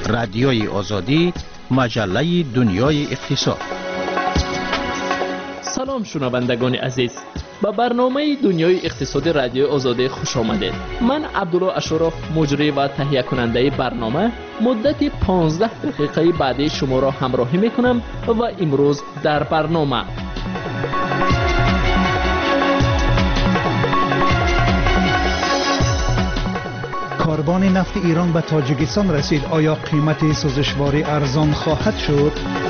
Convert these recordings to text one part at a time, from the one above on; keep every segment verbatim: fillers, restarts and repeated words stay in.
رادیوی آزادی، مجله دنیای اقتصاد. سلام شنوندگان عزیز، به برنامه دنیای اقتصادی رادیو آزادی خوش آمدید. من عبدالله اشرف، مجری و تهیه کننده برنامه، مدت پانزده دقیقه بعدی شما را همراهی میکنم و امروز در برنامه کاروان نفت ایران به تاجیکستان رسید. آیا قیمت سوزشواری ارزان خواهد شد؟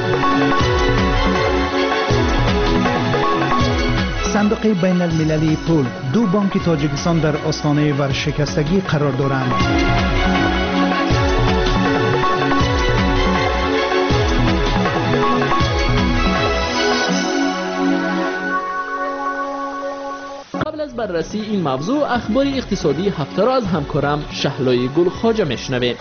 صندوق بین المللی پول، دو بانک تاجیکستان در آستانه ورشکستگی قرار دارند. قبل از بررسی این موضوع، اخبار اقتصادی هفته را از همکارم شهلای گل خواجه میشنوید.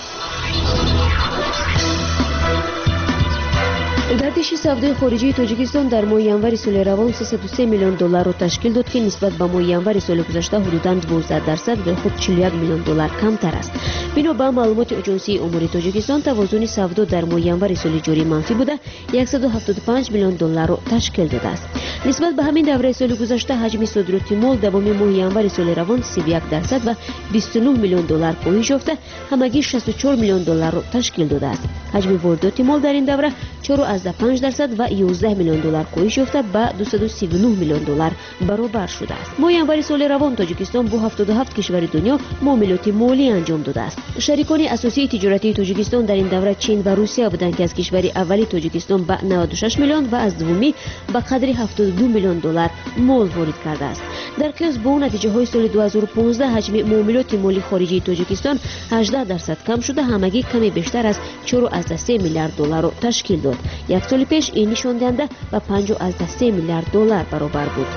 گردش سودای خارجی تاجیکستان در ماه ینور سال روان سیصد و سه میلیون دلار را تشکیل داد که نسبت به ماه ینور سال گذشته حدوداً دوازده درصد به خود چهل و یک میلیون دلار کمتر است. بنا به معلومات اجنسی امور تاجیکستان، توازن سودا در ماه ینور سال جاری منفی بوده صد و هفتاد و پنج میلیون دلار را تشکیل داده است. نسبت به همین دوره سال گذشته حجم صادرات مال دوم ماه ینور سال روان سی و یک درصد و بیست و نه میلیون دلار کاهش یافته همگی شصت و چهار میلیون دلار را تشکیل داده است. حجم واردات مال در این دوره چهار و پنج درصد و یازده میلیون دلار کاهش یافته به دویست و سی و نه میلیون دلار برابر شده است. ماه ینور سال روان تاجیکستان با هفتاد و هفت کشور دنیا معاملات مالی انجام داده است. شریکان اساسی تجارتی تاجیکستان در این دوره چین و روسیه بودند که از کشور اولی تاجیکستان به نود و شش میلیون و از دومی به قدر هفتاد و دو میلیون دلار مال وارد کرده است. در قیاس با نتیجه های سال دو هزار و پانزده حجم معاملات مالی خارجی تاجیکستان هجده درصد کم شده همگی کمی بیشتر از چهار و سه میلیارد دلار را تشکیل داد. یک سال پیش این نشان دهنده به پنج و سه میلیارد دلار برابر بود.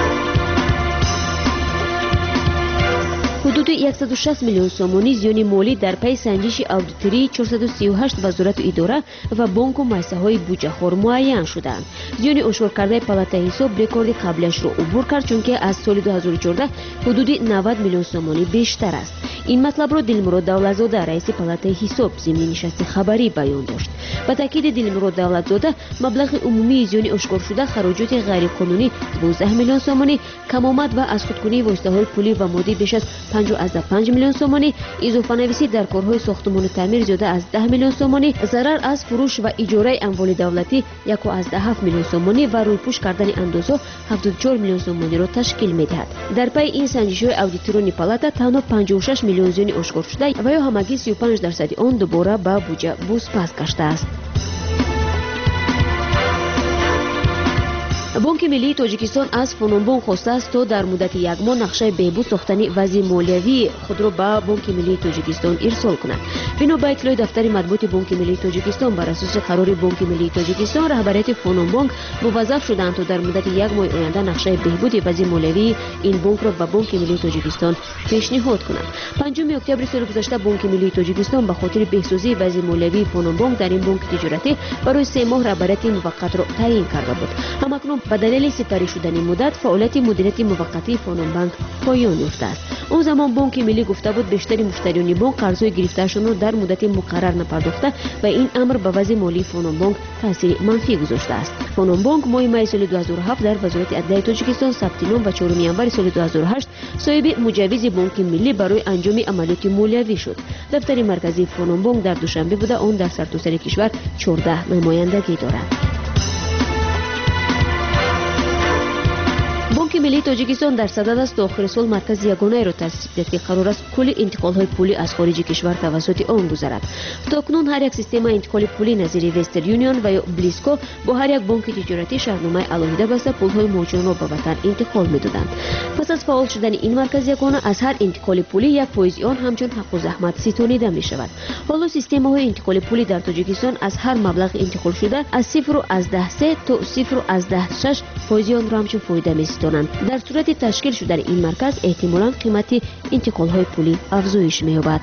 حدود صد و شصت میلیون سومانی زیان مالی در پی سنجش اودیتوری چهارصد و سی و هشت وزارت اداره و بانک و مؤسسه های بودجه خوار معین شدند. زیان اشاره کرده پالاتای حساب رکورد قبلش را عبور کرد، چون که از سال دو هزار و چهارده حدود نود میلیون سومانی بیشتر است. این مطلب را دلمراد دولتزاده رئیس پالاتای حساب ضمن نشست خبری بیان داشت. به تاکید دلمراد دولتزاده، مبلغ عمومی زیان اشکار شده خراجات غیر قانونی دوازده میلیون سومانی، کمآمد و از خودکنی واسطه های پولی و مادی بیش از پنج و پنج میلیون سومانی، اضافه نویسی در کارهای ساختمان و تعمیر زیاده از ده میلیون سومانی، ضرر از فروش و اجاره اموال دولتی یک و هفت میلیون سومانی و رویپوش کردن اندازه هفتاد و چهار میلیون سومانی را تشکیل میدهد. در پی این سنجش‌های اودیتورانی پالاتا تنها پنجاه و شش میلیون زیان اشکار شده و یا همگی سی و پنج درصد آن دوباره به بودجه بازپس گشته است. بانک ملی تاجیکستان از فنونبانک خواسته است تا در مدت یک ماه نقشه بهبود ساختن وضع مالیوی خود را به بانک ملی تاجیکستان ارسال کند. بنا به اطلاع دفتر مطبوعات بانک ملی تاجیکستان، بر اساس قرار بانک ملی تاجیکستان، رهبریت فنونبانک موظف شدند تا در مدت یک ماه آینده نقشه بهبود وضع مالیوی این بانک را به بانک ملی تاجیکستان پیشنهاد کنند. پنجم اکتبر سال گذشته بانک ملی تاجیکستان به خاطر بهسازی وضع مالیوی فنونبانک در این بانک تجارتی برای سه ماه رهبریت موقت را تعیین کرده بود. همکنون به دلیل سپری شدن مدت فعالیت مدیریت موقتی فنونبانک پایان یافته است. اون زمان بانک ملی گفته بود بیشتر مشتریان بانک قرضهای گرفته‌شان را در مدت مقرر نپرداخته و این امر به وضع مالی فنونبانک تاثیر منفی گذاشته است. فنونبانک ماه می سال دو هزار و هفت در وزارت عدلیه تاجیکستان ثبت نام و چهارم ینور سال دو هزار و هشت صاحب مجوز بانک ملی برای انجام عملیات مالیوی شد. دفتر مرکزی فنونبانک در دوشنبه بوده آن در سرتاسر کشور چهارده نمایندگی دارد. بانک ملی تاجیکستان در صدد است تا آخر سال مرکز یگانه را تأسیس کند که قرار است کل انتقال‌های پولی از خارج کشور توسط آن گذرد. تاکنون هر یک سیستم انتقال پولی نظیر وسترن یونیون و یا بلیسکو با هر یک بانک تجارتی شرطنامه علاهیده بسته پول‌های مهاجران را به وطن انتقال می‌دادند. پس از فعال شدن این مرکز یگانه از هر انتقال پولی یک فایز آن همچون حق و زحمت ستانیده می‌شود. حالا سیستم‌های انتقال پولی در تاجیکستان از هر مبلغ انتقال شده از صفر و از ده سه تا صفر و از ده شش فایز آن را همچون فایده می‌ستانند. در صورت تشکیل شدن این مرکز احتمالاً قیمت انتقال‌های پولی افزایش می‌یابد.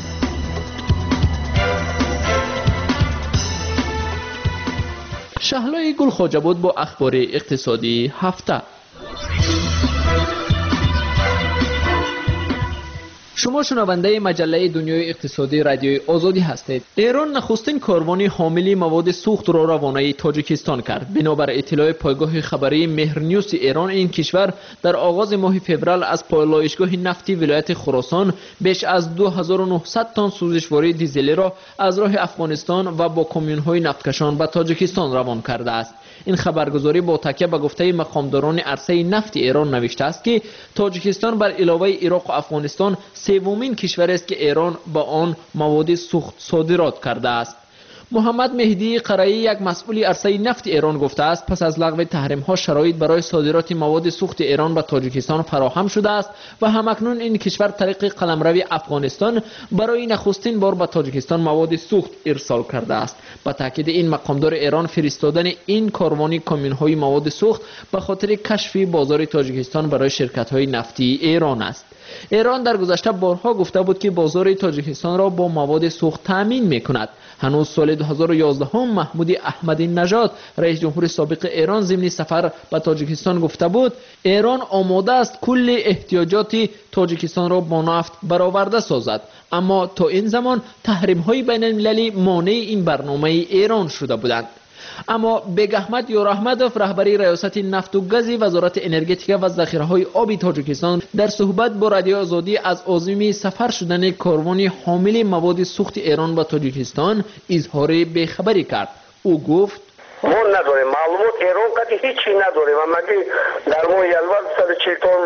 شهلای گل خواجه بود با اخبار اقتصادی هفته. شما شنونده مجله دنیای اقتصادی رادیوی آزادی هستید. ایران نخستین کاروان حامل مواد سوخت را روانه تاجیکستان کرد. بنابر اطلاع پایگاه خبری مهرنیوز ایران، این کشور در آغاز ماه فوریه از پالایشگاه نفتی ولایت خراسان بیش از دو هزار و نهصد تن سوزشواری دیزلی را از راه افغانستان و با کامیون‌های نفتکشان به تاجیکستان روان کرده است. این خبرگزاری با تکیه به گفته مقامداران عرصه نفت ایران نوشته است که تاجیکستان بر علاوه عراق و افغانستان سومین کشور است که ایران با آن مواد سوخت صادرات کرده است. محمد مهدی قرایی، یک مسئول عرصه نفت ایران، گفته است پس از لغو تحریم ها شرایط برای صادرات مواد سوخت ایران به تاجیکستان فراهم شده است و همکنون این کشور طریق قلمرو افغانستان برای نخستین بار به تاجیکستان مواد سوخت ارسال کرده است. با تاکید این مقامدار ایران، فرستادن این کاروانی کامیون های مواد سوخت به خاطر کشف بازار تاجیکستان برای شرکت های نفتی ایران است. ایران در گذشته بارها گفته بود که بازار تاجیکستان را با مواد سوخت تامین می‌کند. هنوز سال دو هزار و یازده محمود احمدی نژاد، رئیس جمهور سابق ایران، ضمن سفر به تاجیکستان گفته بود ایران آماده است کل احتیاجات تاجیکستان را با نفت برآورده سازد، اما تا این زمان تحریم‌های بین‌المللی مانع این برنامه ایران شده بودند. اما بیگ احمد یار احمدوف، رهبری ریاست نفت و گاز وزارت انرژتیک و ذخیره‌های آبی تاجیکستان، در صحبت با رادیو آزادی از عازم سفر شدن کاروان حامل مواد سوخت ایران به تاجیکستان اظهار بی‌خبری کرد. او گفت ما نداریم معلومات، ایران قطعی هیچی نداریم. اما در ماه یلوال صد و چهل تن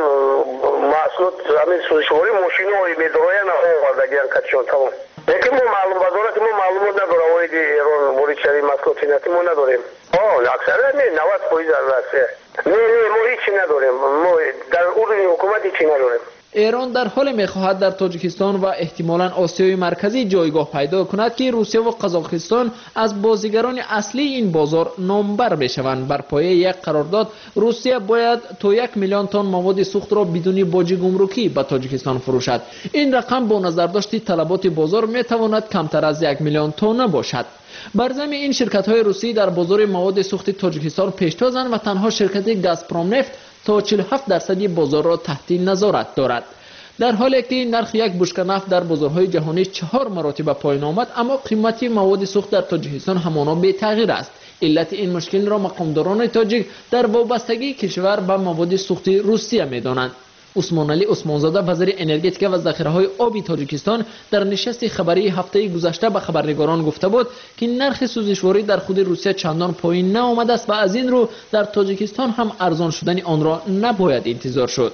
محصولات همین سوزشواری ماشین‌های می‌دارن آوردگیان کاتشون تمام. لیکن ما معلوم وزارت ما معلومات نداره وارد ایران وارد شدن مسئولات نفتی ما نداریم. آه اکثر نه نود درصد البته. نه نه ما هیچی نداریم. ما در اردن حکومت هیچی نداریم. ایران در حال می‌خواهد در تاجیکستان و احتمالاً آسیای مرکزی جایگاه پیدا کند که روسیه و قزاقستان از بازیگران اصلی این بازار نامبر بشوند. بر پایه یک قرارداد روسیه باید تا یک میلیون تن مواد سوخت را بدون باج گمرکی به تاجیکستان فروشد. این رقم با نظر داشت طلبات بازار می‌تواند کمتر از یک میلیون تن باشد. بر ضمن این شرکت‌های روسی در بازار مواد سوخت تاجیکستان پیشتازند و تنها شرکت گازپروم نفت تا چهل و هفت درصدی بازار را تحت نظارت دارد. در حالی که نرخ یک بشکه نفت در بازارهای جهانی چهار مراتب پایین آمد، اما قیمت مواد سوخت در تاجیکستان همانا بی تغییر است. علت این مشکل را مقامداران تاجیک در وابستگی کشور به مواد سوخت روسیه می‌دانند. عثمان علی عثمانزاده، وزیر انرژتیک و ذخیره‌های آبی تاجیکستان، در نشست خبری هفته گذشته به خبرنگاران گفته بود که نرخ سوزشواری در خود روسیه چندان پایین نآمده است و از این رو در تاجیکستان هم ارزان شدن آن را نباید انتظار شد.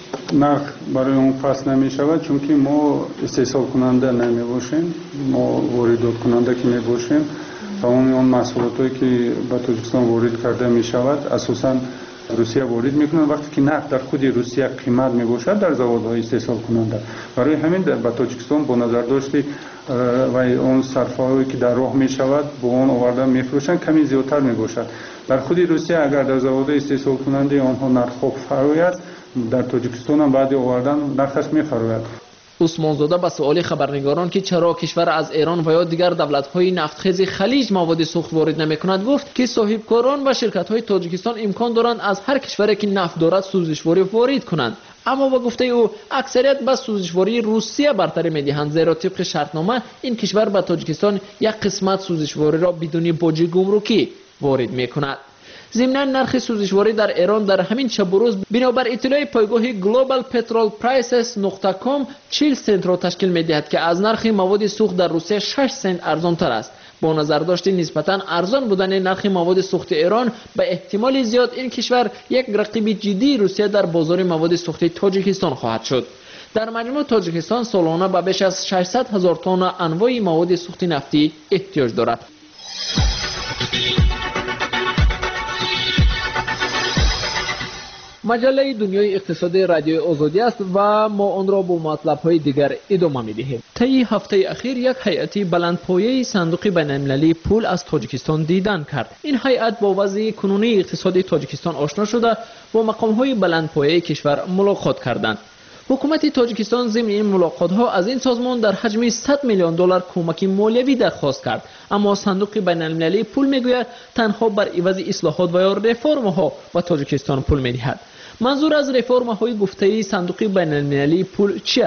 نرخ برای اون فصل نمی شود چون که ما استحصال کننده نمی باشیم، ما واردات کننده که می باشیم. تمام اون محصولاتی که به تاجیکستان وارد کرده می شود اساساً روسیه وارد میکنند. وقتی که نفت در خود روسیه قیمت می باشد در زوادهای استحصال کننده، برای همین در به تاجیکستان با نظر داشتی و اون صرفه‌ای که در راه می شود با اون آورده می فروشند کمی زیادتر می باشد. در خود روسیه اگر در زوادهای استحصال کننده آنها نرخ خوب فرآید، در تاجیکستان هم بعد آوردن نرخش می فرآید. عثمانزاده به سوال خبرنگاران که چرا کشور از ایران و یا دیگر دولت‌های نفتخیز خلیج مواد سوخت وارد نمی‌کند گفت که صاحبکاران و شرکت‌های تاجیکستان امکان دارند از هر کشوری که نفت دارد سوزشواری وارد کنند، اما با گفته او اکثریت به سوزشواری روسیه برتری می‌دهند، زیرا طبق شرطنامه این کشور به تاجیکستان یک قسمت سوزشواری را بدون باج گمرکی وارد می‌کند. ضمناً نرخ سوزشواری در ایران در همین شب و روز بنابر اطلاع پایگاه گلوبال پترول پرایسز نقطه کام چهل سنت را تشکیل می‌دهد که از نرخ مواد سوخت در روسیه شش سنت ارزان‌تر است. با نظر داشت نسبتاً ارزان بودن نرخ مواد سوخت ایران، به احتمال زیاد این کشور یک رقیب جدی روسیه در بازار مواد سوخت تاجیکستان خواهد شد. در مجموع تاجیکستان سالانه به بیش از ششصد هزار تن انواع مواد سوخت نفتی احتیاج دارد. مجله دنیای اقتصادی رادیو آزادی است و ما آن را با مطلب‌های دیگر ادامه می‌دهیم. طی هفته اخیر یک هیئت بلندپایه صندوق بین‌المللی پول از تاجیکستان دیدن کرد. این هیئت با وضع کنونی اقتصادی تاجیکستان آشنا شده و مقام‌های بلندپایه کشور ملاقات کردند. حکومت تاجیکستان ضمن این ملاقات‌ها از این سازمان در حجم صد میلیون دلار کمک مالیوی درخواست کرد، اما صندوق بین‌المللی پول میگوید تنها بر عوض اصلاحات و یا رفرم‌ها به تاجیکستان پول می‌دهد. منظور از رفرم‌های گفته‌ای صندوق بین‌المللی پول چی است؟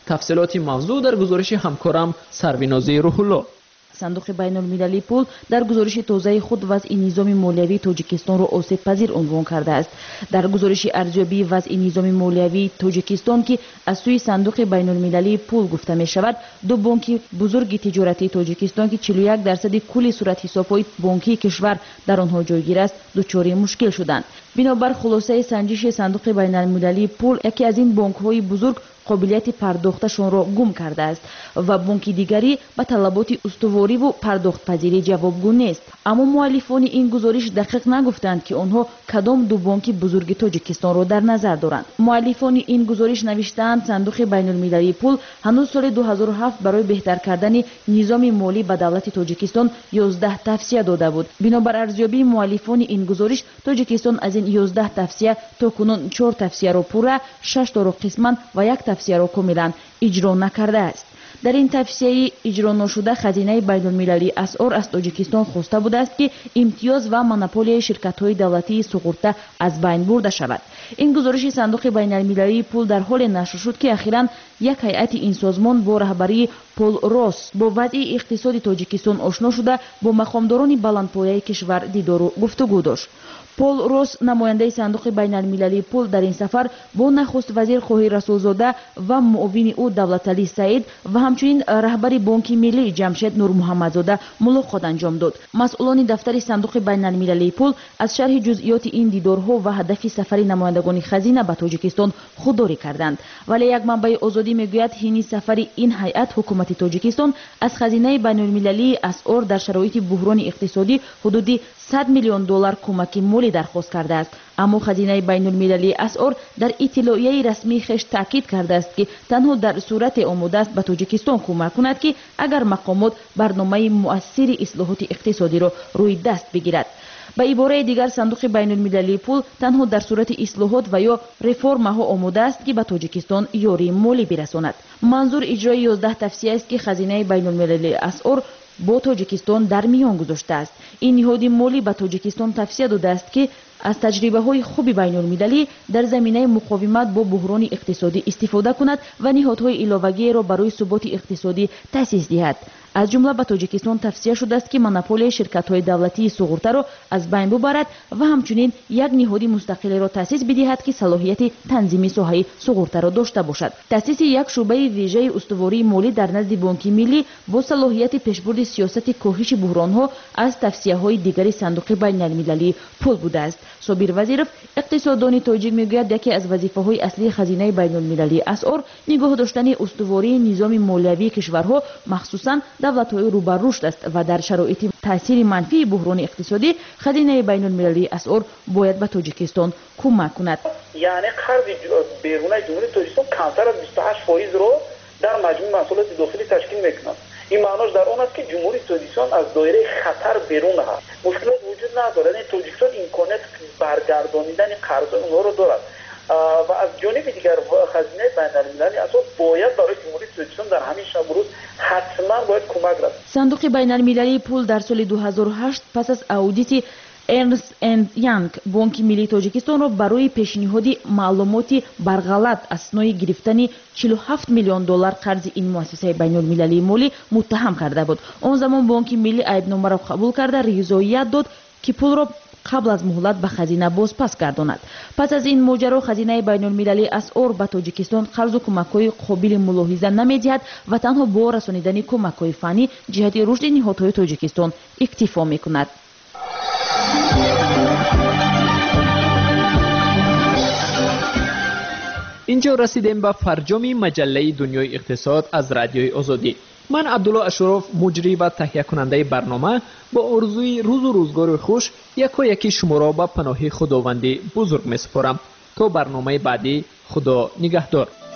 تفصیلات موضوع در گزارش همکارم سروینازی روح‌الله. صندوق بین المللی پول در گزارش تازه خود وضع نظام مالیوی تاجیکستان را آسیب پذیر عنوان کرده است. در گزارش ارزیابی وضع نظام مالیوی تاجیکستان که از سوی صندوق بین المللی پول گفته می شود، دو بانک بزرگ تجارتی تاجیکستان که چهل و یک درصد کل صورت حساب‌های بانکی کشور در آنها جایگیر است، دچار مشکل شدند. بنابر خلاصه سنجش صندوق بین المللی پول، یکی از این بانک‌های بزرگ قابلیت پرداختشان را گم کرده است و بانک دیگری به طلبات استواری و پرداخت پذیری جوابگو نیست. اما مؤلفان این گزارش دقیق نگفتند که آنها کدام دو بانک بزرگ تاجیکستان را در نظر دارند. مؤلفان این گزارش نوشتند صندوق بین المللی پول هنوز سال دو هزار و هفت برای بهتر کردن نظام مالی به دولت تاجیکستان یازده توصیه داده بود. بنابر ارزیابی مؤلفان این گزارش، تاجیکستان از این یازده توصیه تا کنون چهار توصیه را پوره، شش تا را قسما و یک توصیه را کاملا اجرا نکرده است. در این توصیه اجرا نشده خزینه بین المللی اسعار از تاجیکستان خواسته بوده است که امتیاز و مونوپولی شرکت‌های دولتی سقوطه از بین برده شود. این گزارش صندوق بین المللی پول در حال نشر شد که اخیراً یک هیئت این سازمان با رهبری پول روس با وضع اقتصادی تاجیکستان آشنا شده با مقامداران بلندپایه کشور دیدار و گفتگو داشت. پول روس نماینده صندوق بین المللی پول در این سفر با نخست وزیر خوهی رسولزاده و معاون او دولتعلی سعید و همچنین رهبر بانک ملی جمشید نور محمدزاده ملاقات انجام داد. مسئولان دفتر صندوق بین المللی پول از شرح جزئیات این دیدارها و هدف سفر نمایندگان خزینه به تاجیکستان خودداری کردند، ولی یک منبع آزادی میگوید حین سفر این هیئت حکومت تاجیکستان از خزینه بین المللی اسعار در شرایط بحران اقتصادی حدود صد میلیون دلار کمک مالی درخواست کرده است. اما خزینه بین المللی اسعار در اطلاعیه رسمی خیش تاکید کرده است که تنها در صورت آماده است به تاجیکستان کمک کند که اگر مقامات برنامه مؤثر اصلاحات اقتصادی را روی دست بگیرد. به عباره دیگر صندوق بین المللی پول تنها در صورت اصلاحات و یا رفرم ها آماده است که به تاجیکستان یاری مالی برساند. منظور اجرای یازده توصیه است که خزینه بین المللی اسعار با تاجیکستان در میان گذاشته است. این نهاد مالی به تاجیکستان توصیه داده است که از تجربه های خوب بین المللی در زمینه مقاومت با بحران اقتصادی استفاده کند و نهادهای علاوه‌ای را برای ثبات اقتصادی تأسیس دهد. از جمله به تاجیکستان توصیه شده است که مونوپولی شرکت‌های دولتی سقوطه را از بین ببرد و همچنین یک نهاد مستقل را تأسیس بدهد که صلاحیت تنظیم ساحه سقوطه را داشته باشد. تأسیس یک شعبه ویژه استواری مالی در نزد بانک ملی با صلاحیت پیشبرد سیاست کاهش بحران‌ها از توصیه‌های دیگر صندوق بین المللی پول بوده است. صابر وزیرов اقتصاددان تاجیک میگوید یکی از وظیفه‌های اصلی خزینه بین المللی اسعار نگاه داشتن استواری نظام مالیوی کشورها مخصوصاً دولت‌های رو به رشد است و در شرایط تاثیر منفی بحران اقتصادی خزینه بین المللی اسعار باید به تاجیکستان کمک کند. یعنی قرض بیرون جمهوری تاجیکستان کمتر از بیست و هشت درصد رو در مجموع محصولات داخلی تشکیل می‌کند. این معناش در آن است که جمهوری تاجیکستان از دایره خطر بیرون است. مشکلات وجود ندارد. یعنی تاجیکستان امکانات برگردانیدن قرض اونها رو دارد و از جانب دیگر خزینه بین المللی اسعار باید برای جمهوری تاجیکستان در همین شب روز حتما باید کمک رسد. صندوق بین المللی پول در سال دو هزار و هشت پس از اودیت ارنست اند یانگ بانک ملی تاجیکستان را برای پیشنهاد معلوماتی برغلط اسنای گرفتن چهل و هفت میلیون دلار قرض این مؤسسه بین المللی مالی متهم کرده بود. آن زمان بانک ملی عیبنامه را قبول کرده رضایت داد که پول را قبل از مهلت به خزینه باز پس گرداند. پس از این ماجرا خزینه بین المللی اسعار به تاجیکستان قرض و کمک‌های قابل ملاحظه نمی‌دهد و تنها با رسانیدن کمک‌های فنی جهت رشد نهادهای تاجیکستان اکتفا می‌کند. اینجا رسیدیم به فرجام مجله دنیای اقتصاد از رادیوی آزادی. من عبدالله اشرف مجری و تهیه کننده برنامه با آرزوی روز و روزگار خوش یکا یکی شما را به پناه خداوند بزرگ می سپارم. تا برنامه بعدی، خدا نگهدار.